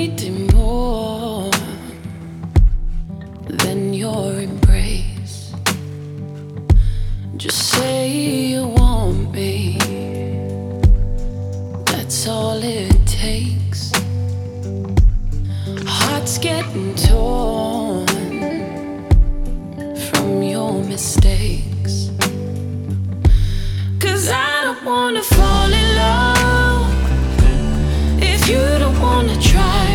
needed more than your embrace. Just say you want me, that's all it takes. Heart's getting torn from your mistakes. 'Cause I don't wanna fall in love if you don't wanna try.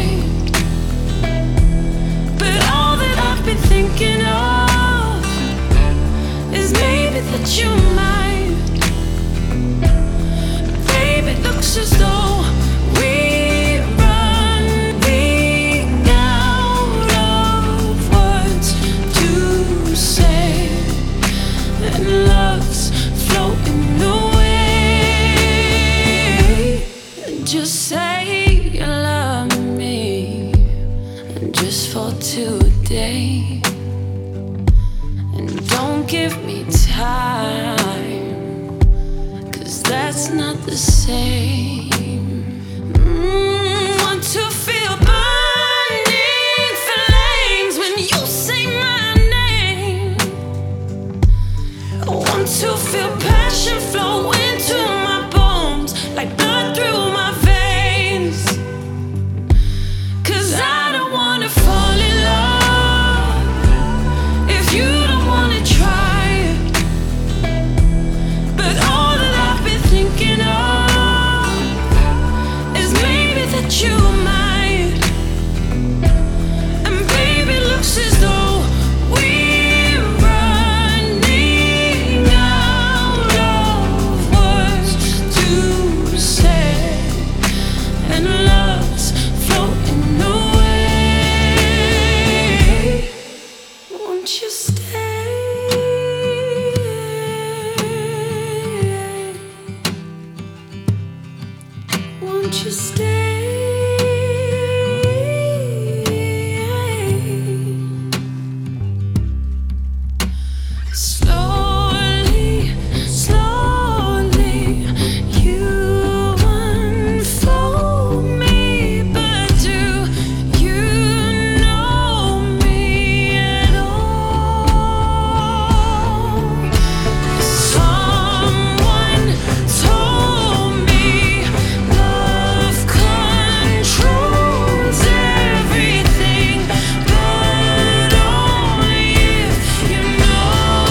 But all that I've been thinking of is maybe that you might. Babe, it looks as though we're running out of words to say, and love's floating away. Just say you love me, just for today, and don't give me time, 'cause that's not the same. Want to feel burning flames when you say my name. Want to feel passion flow into my bones like blood through my veins. 'Cause I don't wanna fall in love if you don't wanna try. But all that I've been thinking of is maybe that you might. And baby, it looks as though we're running out of words to say, and love's floating away. Won't you stay? Won't you stay? Slowly, slowly, you unfold me, but do you know me at all? Someone told me love controls everything, but only if you know.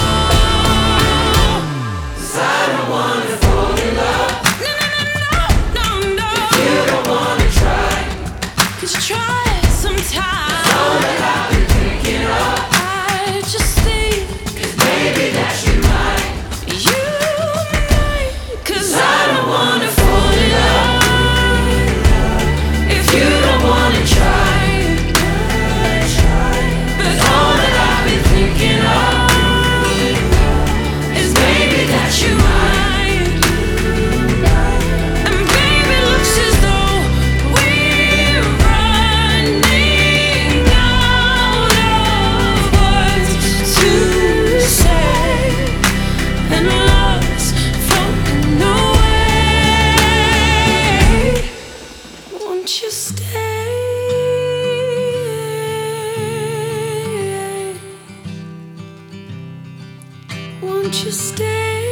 'Cause I don't wanna fall in love. No, no, if you don't wanna try. 'Cause you try sometimes. All that I've been thinking of, I just think, 'cause maybe that you might. You might. 'Cause I don't wanna fall in love if you don't wanna try. But all that I've been thinking of is maybe that you might. And baby, it looks as though we're running out of words to say, and love's floating away. Won't you stay? Won't you stay?